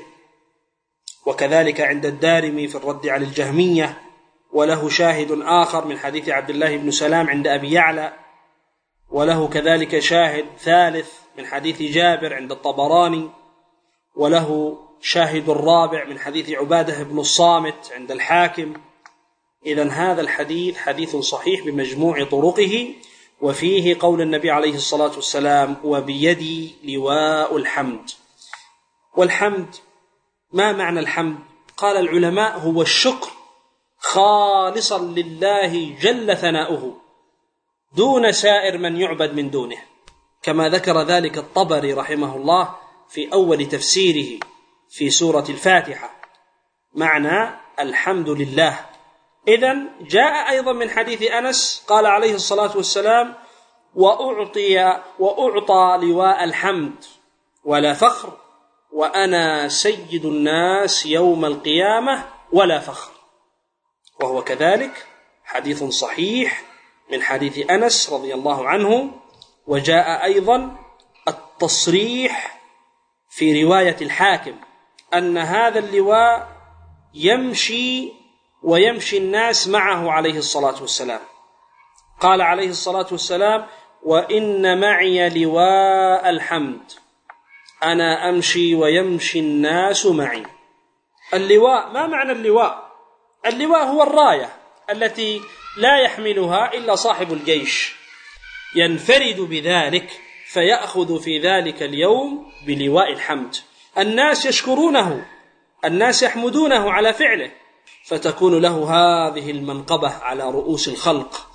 وكذلك عند الدارمي في الرد على الجهمية، وله شاهد آخر من حديث عبد الله بن سلام عند أبي يعلى، وله كذلك شاهد ثالث من حديث جابر عند الطبراني، وله شاهد الرابع من حديث عبادة بن الصامت عند الحاكم. إذن هذا الحديث حديث صحيح بمجموع طرقه، وفيه قول النبي عليه الصلاة والسلام: وبيدي لواء الحمد. والحمد، ما معنى الحمد؟ قال العلماء: هو الشكر خالصا لله جل ثناؤه دون سائر من يعبد من دونه، كما ذكر ذلك الطبري رحمه الله في أول تفسيره في سورة الفاتحة، معنى الحمد لله. إذن جاء أيضا من حديث أنس قال عليه الصلاة والسلام: وأعطي وأعطى لواء الحمد ولا فخر، وأنا سيد الناس يوم القيامة ولا فخر. وهو كذلك حديث صحيح من حديث أنس رضي الله عنه. وجاء أيضا التصريح في رواية الحاكم أن هذا اللواء يمشي ويمشي الناس معه عليه الصلاة والسلام. قال عليه الصلاة والسلام: وإن معي لواء الحمد، أنا أمشي ويمشي الناس معي. اللواء، ما معنى اللواء؟ اللواء هو الراية التي لا يحملها إلا صاحب الجيش، ينفرد بذلك فيأخذ في ذلك اليوم بلواء الحمد. الناس يشكرونه، الناس يحمدونه على فعله، فتكون له هذه المنقبة على رؤوس الخلق.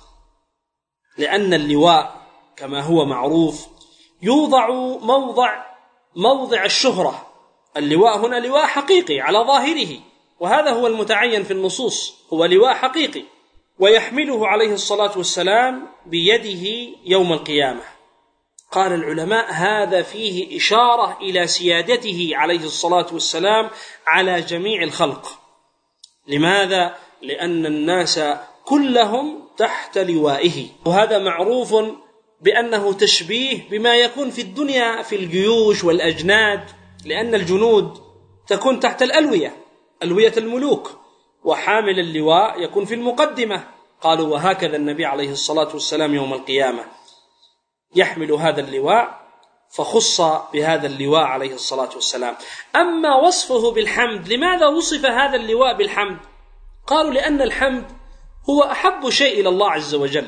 لأن اللواء كما هو معروف يوضع موضع موضع الشهرة. اللواء هنا لواء حقيقي على ظاهره، وهذا هو المتعين في النصوص، هو لواء حقيقي، ويحمله عليه الصلاة والسلام بيده يوم القيامة. قال العلماء: هذا فيه إشارة إلى سيادته عليه الصلاة والسلام على جميع الخلق. لماذا؟ لأن الناس كلهم تحت لوائه، وهذا معروف بأنه تشبيه بما يكون في الدنيا في الجيوش والأجناد، لأن الجنود تكون تحت الألوية، ألوية الملوك، وحامل اللواء يكون في المقدمة. قالوا: وهكذا النبي عليه الصلاة والسلام يوم القيامة يحمل هذا اللواء، فخص بهذا اللواء عليه الصلاة والسلام. أما وصفه بالحمد، لماذا وصف هذا اللواء بالحمد؟ قالوا: لأن الحمد هو أحب شيء إلى الله عز وجل،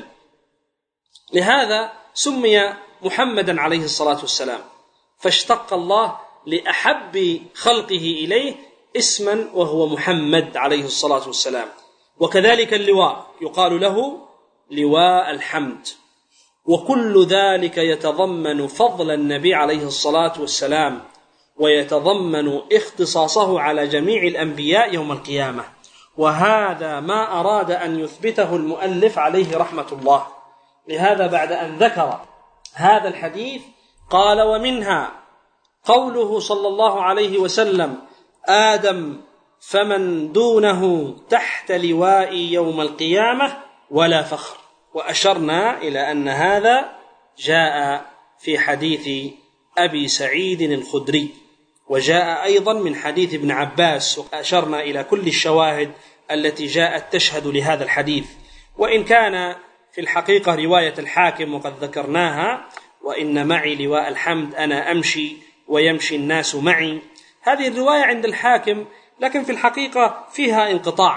لهذا سمي محمدا عليه الصلاة والسلام، فاشتق الله لأحب خلقه إليه اسما وهو محمد عليه الصلاة والسلام. وكذلك اللواء يقال له لواء الحمد. وكل ذلك يتضمن فضل النبي عليه الصلاة والسلام، ويتضمن اختصاصه على جميع الأنبياء يوم القيامة. وهذا ما أراد أن يثبته المؤلف عليه رحمة الله. لهذا بعد أن ذكر هذا الحديث قال: ومنها، قوله صلى الله عليه وسلم: آدم فمن دونه تحت لوائي يوم القيامة ولا فخر. وأشرنا إلى أن هذا جاء في حديث أبي سعيد الخدري، وجاء أيضا من حديث ابن عباس، وأشرنا إلى كل الشواهد التي جاءت تشهد لهذا الحديث، وإن كان في الحقيقة رواية الحاكم وقد ذكرناها: وإن معي لواء الحمد أنا أمشي ويمشي الناس معي. هذه الرواية عند الحاكم، لكن في الحقيقة فيها انقطاع،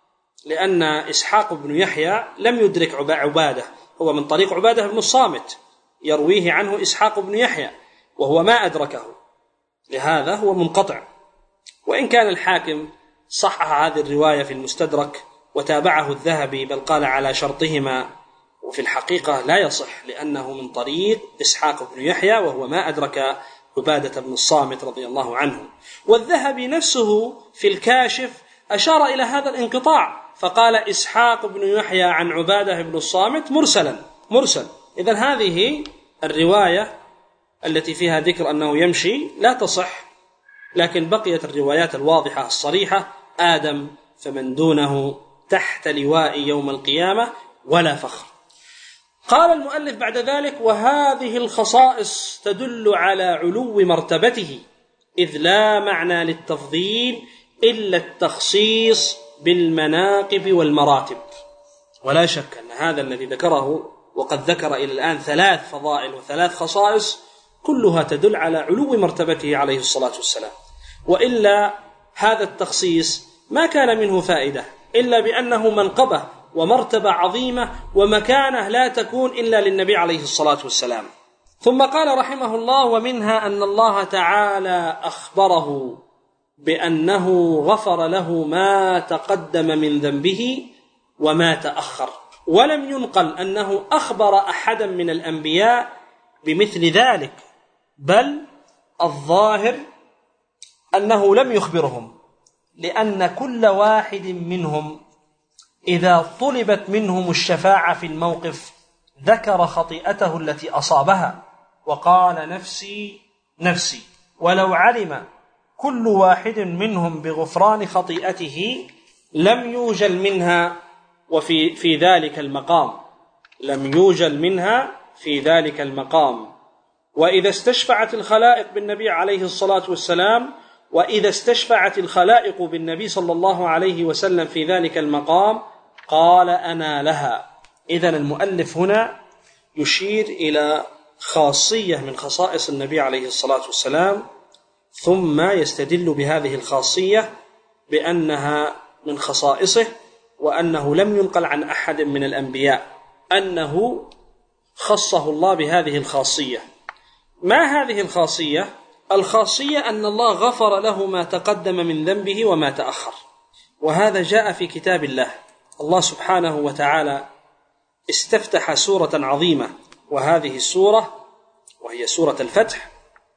لأن إسحاق بن يحيى لم يدرك عبادة، هو من طريق عبادة بن الصامت يرويه عنه إسحاق بن يحيى وهو ما أدركه، لهذا هو منقطع. وإن كان الحاكم صحح هذه الرواية في المستدرك وتابعه الذهبي، بل قال على شرطهما، وفي الحقيقة لا يصح، لأنه من طريق إسحاق بن يحيى وهو ما أدرك عبادة بن الصامت رضي الله عنه. والذهبي نفسه في الكاشف أشار إلى هذا الانقطاع، فقال: إسحاق بن يحيى عن عبادة بن الصامت مرسلا مرسل. إذن هذه الرواية التي فيها ذكر أنه يمشي لا تصح، لكن بقيت الروايات الواضحة الصريحة: آدم فمن دونه تحت لواء يوم القيامة ولا فخر. قال المؤلف بعد ذلك: وهذه الخصائص تدل على علو مرتبته، إذ لا معنى للتفضيل إلا التخصيص بالمناقب والمراتب. ولا شك أن هذا الذي ذكره، وقد ذكر إلى الآن ثلاث فضائل وثلاث خصائص، كلها تدل على علو مرتبته عليه الصلاة والسلام، وإلا هذا التخصيص ما كان منه فائدة، إلا بأنه منقبة ومرتبة عظيمة ومكانة لا تكون إلا للنبي عليه الصلاة والسلام. ثم قال رحمه الله: ومنها أن الله تعالى أخبره بأنه غفر له ما تقدم من ذنبه وما تأخر، ولم ينقل أنه أخبر أحدا من الأنبياء بمثل ذلك، بل الظاهر أنه لم يخبرهم، لأن كل واحد منهم إذا طلبت منهم الشفاعة في الموقف ذكر خطيئته التي أصابها وقال: نفسي نفسي. ولو علم كل واحد منهم بغفران خطيئته لم يوجل منها وفي في ذلك المقام لم يوجل منها في ذلك المقام. وإذا استشفعت الخلائق بالنبي عليه الصلاة والسلام وإذا استشفعت الخلائق بالنبي صلى الله عليه وسلم في ذلك المقام قال: أنا لها. إذن المؤلف هنا يشير إلى خاصية من خصائص النبي عليه الصلاة والسلام، ثم يستدل بهذه الخاصية بأنها من خصائصه، وأنه لم ينقل عن أحد من الأنبياء أنه خصه الله بهذه الخاصية. ما هذه الخاصية؟ الخاصية أن الله غفر له ما تقدم من ذنبه وما تأخر، وهذا جاء في كتاب الله. الله سبحانه وتعالى استفتح سورة عظيمة، وهذه السورة وهي سورة الفتح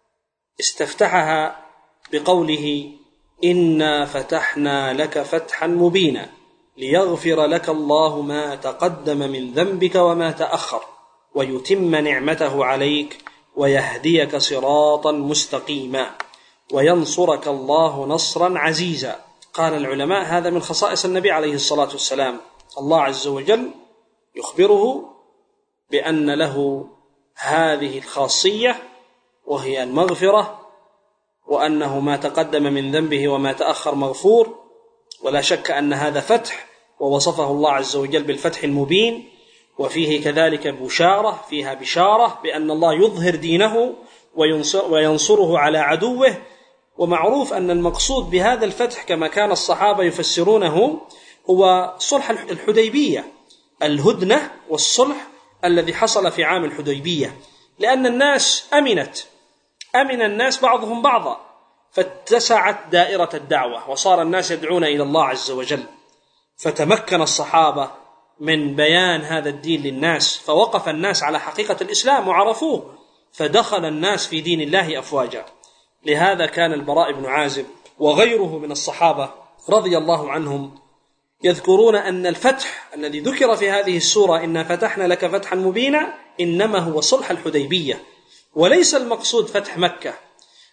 استفتحها بقوله: إنا فتحنا لك فتحا مبينا ليغفر لك الله ما تقدم من ذنبك وما تأخر ويتم نعمته عليك ويهديك صراطا مستقيما وينصرك الله نصرا عزيزا. قال العلماء: هذا من خصائص النبي عليه الصلاة والسلام. الله عز وجل يخبره بأن له هذه الخاصية وهي المغفرة، وأنه ما تقدم من ذنبه وما تأخر مغفور، ولا شك أن هذا فتح، ووصفه الله عز وجل بالفتح المبين، وفيه كذلك بشارة، فيها بشارة بأن الله يظهر دينه وينصر وينصره على عدوه. ومعروف أن المقصود بهذا الفتح كما كان الصحابة يفسرونه هو صلح الحديبية، الهدنة والصلح الذي حصل في عام الحديبية، لأن الناس أمنت أمن الناس بعضهم بعضا، فاتسعت دائرة الدعوة وصار الناس يدعون إلى الله عز وجل، فتمكن الصحابة من بيان هذا الدين للناس، فوقف الناس على حقيقة الإسلام وعرفوه، فدخل الناس في دين الله أفواجا. لهذا كان البراء بن عازب وغيره من الصحابة رضي الله عنهم يذكرون أن الفتح الذي ذكر في هذه السورة إنا فتحنا لك فتحا مبينا إنما هو صلح الحديبية، وليس المقصود فتح مكة،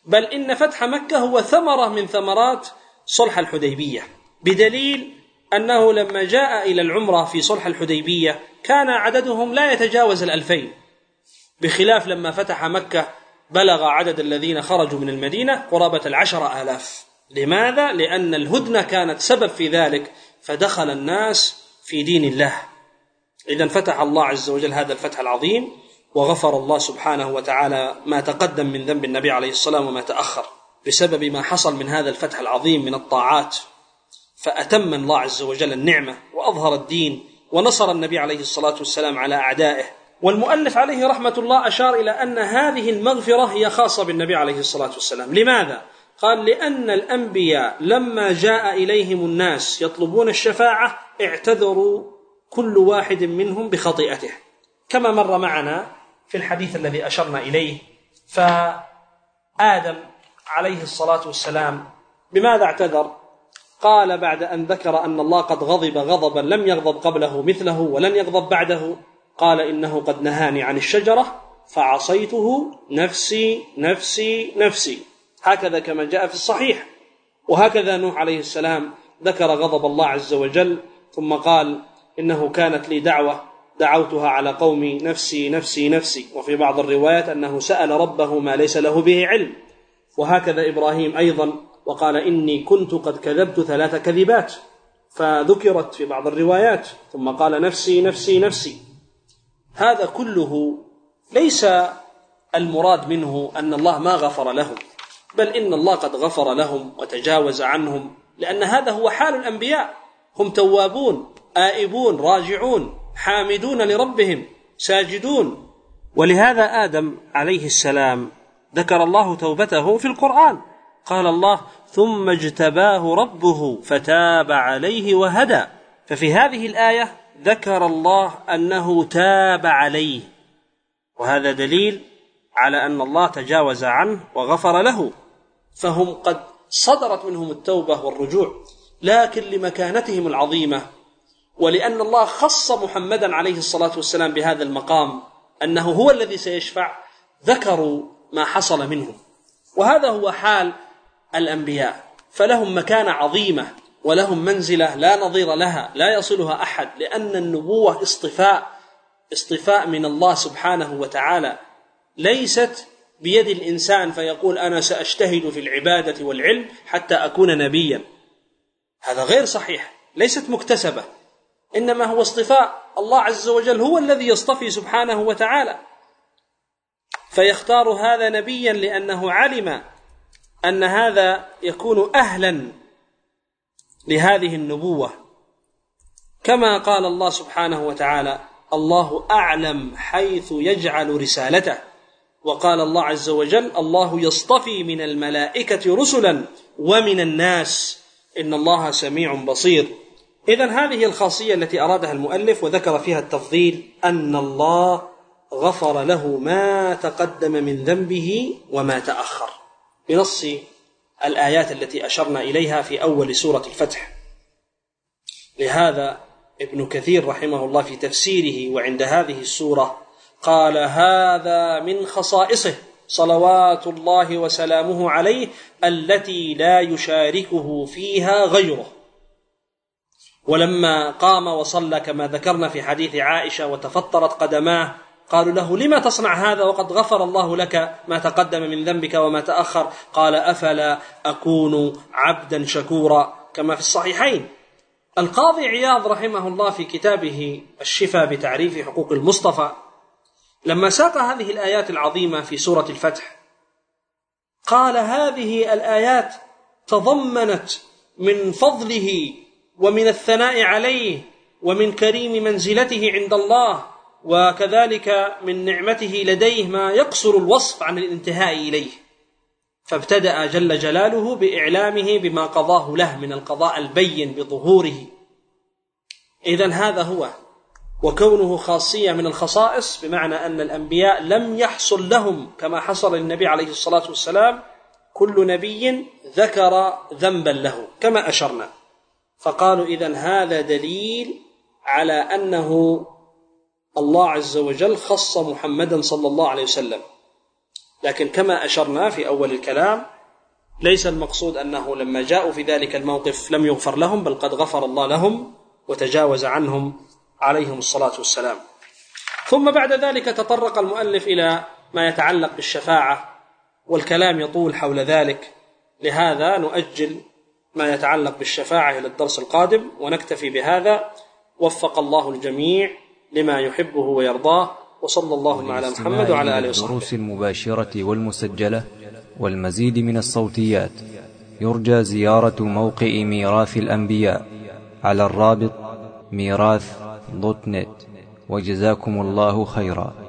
بل إن فتح مكة هو ثمرة من ثمرات صلح الحديبية، بدليل أنه لما جاء إلى العمرة في صلح الحديبية كان عددهم لا يتجاوز الألفين، بخلاف لما فتح مكة بلغ عدد الذين خرجوا من المدينة قرابة العشر آلاف. لماذا؟ لأن الهدنة كانت سبب في ذلك، فدخل الناس في دين الله. إذن فتح الله عز وجل هذا الفتح العظيم، وغفر الله سبحانه وتعالى ما تقدم من ذنب النبي عليه السلام وما تأخر بسبب ما حصل من هذا الفتح العظيم من الطاعات، فأتم الله عز وجل النعمة وأظهر الدين ونصر النبي عليه الصلاة والسلام على أعدائه. والمؤلف عليه رحمة الله أشار إلى أن هذه المغفرة هي خاصة بالنبي عليه الصلاة والسلام. لماذا؟ قال لأن الأنبياء لما جاء إليهم الناس يطلبون الشفاعة اعتذروا كل واحد منهم بخطيئته، كما مر معنا في الحديث الذي أشرنا إليه. فآدم عليه الصلاة والسلام بماذا اعتذر؟ قال بعد أن ذكر أن الله قد غضب غضبا لم يغضب قبله مثله ولن يغضب بعده، قال إنه قد نهاني عن الشجرة فعصيته نفسي نفسي نفسي، هكذا كما جاء في الصحيح. وهكذا نوح عليه السلام ذكر غضب الله عز وجل ثم قال إنه كانت لي دعوة دعوتها على قومي نفسي نفسي نفسي. وفي بعض الروايات أنه سأل ربه ما ليس له به علم. وهكذا إبراهيم أيضا وقال إني كنت قد كذبت ثلاث كذبات، فذكرت في بعض الروايات، ثم قال نفسي نفسي نفسي. هذا كله ليس المراد منه أن الله ما غفر لهم، بل إن الله قد غفر لهم وتجاوز عنهم، لأن هذا هو حال الأنبياء، هم توابون آئبون راجعون حامدون لربهم ساجدون. ولهذا آدم عليه السلام ذكر الله توبته في القرآن، قال الله ثم اجتباه ربه فتاب عليه وهدى. ففي هذه الآية ذكر الله أنه تاب عليه، وهذا دليل على أن الله تجاوز عنه وغفر له، فهم قد صدرت منهم التوبة والرجوع، لكن لمكانتهم العظيمة ولأن الله خص محمدا عليه الصلاة والسلام بهذا المقام أنه هو الذي سيشفع، ذكروا ما حصل منهم. وهذا هو حال الأنبياء، فلهم مكانة عظيمة ولهم منزلة لا نظير لها لا يصلها أحد، لأن النبوة اصطفاء اصطفاء من الله سبحانه وتعالى، ليست بيد الإنسان فيقول أنا سأجتهد في العبادة والعلم حتى أكون نبيا. هذا غير صحيح، ليست مكتسبة، إنما هو اصطفاء الله عز وجل، هو الذي يصطفي سبحانه وتعالى، فيختار هذا نبيا لأنه علم أن هذا يكون أهلا لهذه النبوة، كما قال الله سبحانه وتعالى الله أعلم حيث يجعل رسالته. وقال الله عز وجل الله يصطفي من الملائكة رسلا ومن الناس إن الله سميع بصير. إذن هذه الخاصية التي أرادها المؤلف وذكر فيها التفضيل، أن الله غفر له ما تقدم من ذنبه وما تأخر، بنص الآيات التي أشرنا إليها في أول سورة الفتح. لهذا ابن كثير رحمه الله في تفسيره وعند هذه السورة قال هذا من خصائصه صلوات الله وسلامه عليه التي لا يشاركه فيها غيره. ولما قام وصلى كما ذكرنا في حديث عائشة وتفطرت قدماه قالوا له لما تصنع هذا وقد غفر الله لك ما تقدم من ذنبك وما تأخر؟ قال أفلا أكون عبدا شكورا، كما في الصحيحين. القاضي عياض رحمه الله في كتابه الشفاء بتعريف حقوق المصطفى لما ساق هذه الآيات العظيمة في سورة الفتح قال هذه الآيات تضمنت من فضله ومن الثناء عليه ومن كريم منزلته عند الله وكذلك من نعمته لديه ما يقصر الوصف عن الانتهاء إليه، فابتدأ جل جلاله بإعلامه بما قضاه له من القضاء البين بظهوره. إذن هذا هو، وكونه خاصية من الخصائص بمعنى أن الأنبياء لم يحصل لهم كما حصل للنبي عليه الصلاة والسلام كل نبي ذكر ذنبا له كما أشرنا، فقالوا إذن هذا دليل على أنه الله عز وجل خص محمدا صلى الله عليه وسلم لكن كما أشرنا في أول الكلام ليس المقصود أنه لما جاءوا في ذلك الموقف لم يغفر لهم، بل قد غفر الله لهم وتجاوز عنهم عليهم الصلاة والسلام. ثم بعد ذلك تطرق المؤلف إلى ما يتعلق بالشفاعة، والكلام يطول حول ذلك، لهذا نؤجل ما يتعلق بالشفاعة إلى الدرس القادم ونكتفي بهذا. وفق الله الجميع لما يحبه ويرضاه، وصلى الله على محمد وعلى آله وصحبه. الدروس المباشرة والمسجلة والمزيد من الصوتيات يرجى زيارة موقع ميراث الأنبياء على الرابط ميراث دوت نت. وجزاكم الله خيرا.